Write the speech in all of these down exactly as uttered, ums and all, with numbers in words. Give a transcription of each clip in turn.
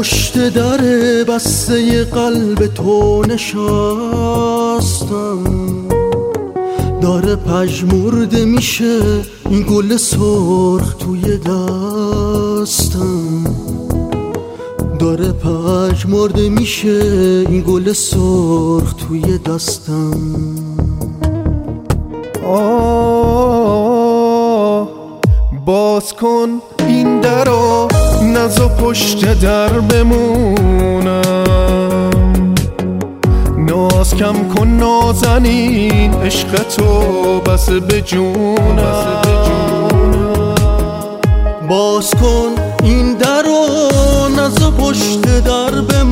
پشت در بسته قلب تو نشستم، داره پژمرده میشه این گل سرخ توی دستم، داره پژمرده میشه این گل سرخ توی دستم. آه باز کن این درو، نزا پشت در بمونم، ناز کم کن نازنین عشق تو بس به جونم. باز کن این درو، نزا پشت در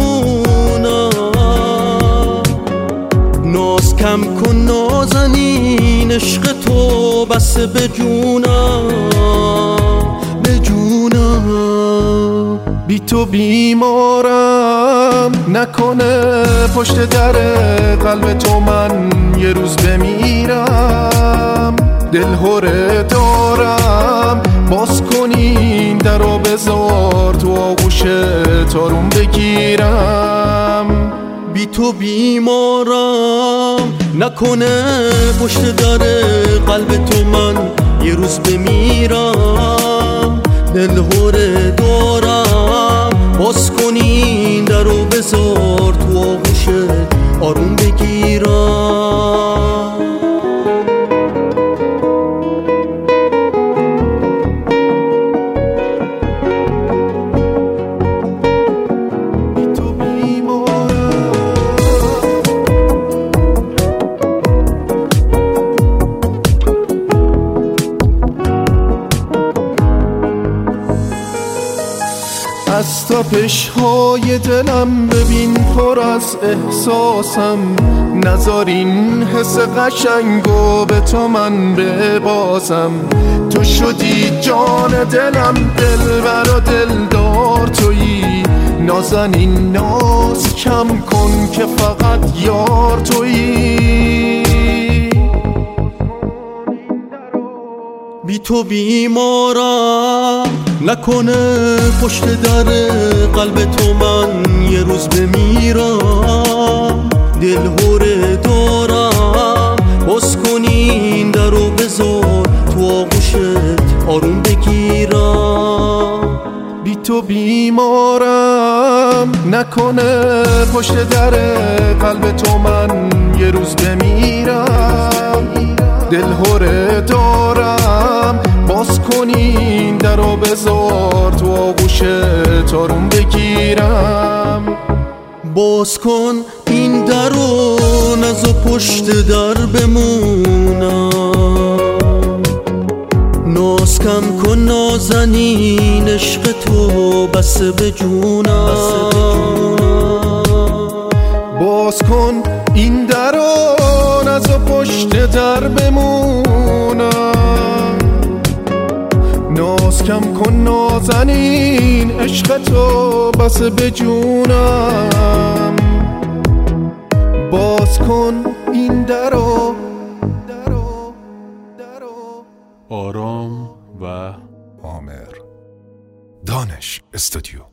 بمونم، ناز کم کن نازنین عشق تو بس به جونم، به جونم. بی تو بیمارم، نکنه پشت در قلب تو من یه روز بمیرم. دل هره دارم، باز کنین در و بذار تو آغوش تارون بگیرم. بی تو بیمارم، نکنه پشت در قلب تو من یه روز بمیرم. دل هره دارم، باز کنین در و بذار تو آغوش آروم بگیرم. از تپش های دلم ببین پر از احساسم، نذار این حس قشنگو به تو من ببازم. تو شدی جان دلم، دلبر و دلدار تویی، نازنین ناز کم کن که فقط یار تویی. بی تو بیمارم، نکنه پشت در قلب تو من یه روز بمیرم. دل هره دارم، باز کنین در و بذار تو آغوشت آروم بگیرم. بی تو بیمارم، نکنه پشت در قلب تو من یه روز بمیرم. دل هره دارم، باز کنین در و بذار تو آغوش تارون بگیرم. باز کن این در و نزا پشت در بمونم، ناز کم کن نازنین عشق تو بس به جونم. باز کن این در و نزا پشت در بمونم، ناز کم کن نازنین عشق تو بس به جونم. باز کن این درو. آرام و عامر، دانش استودیو.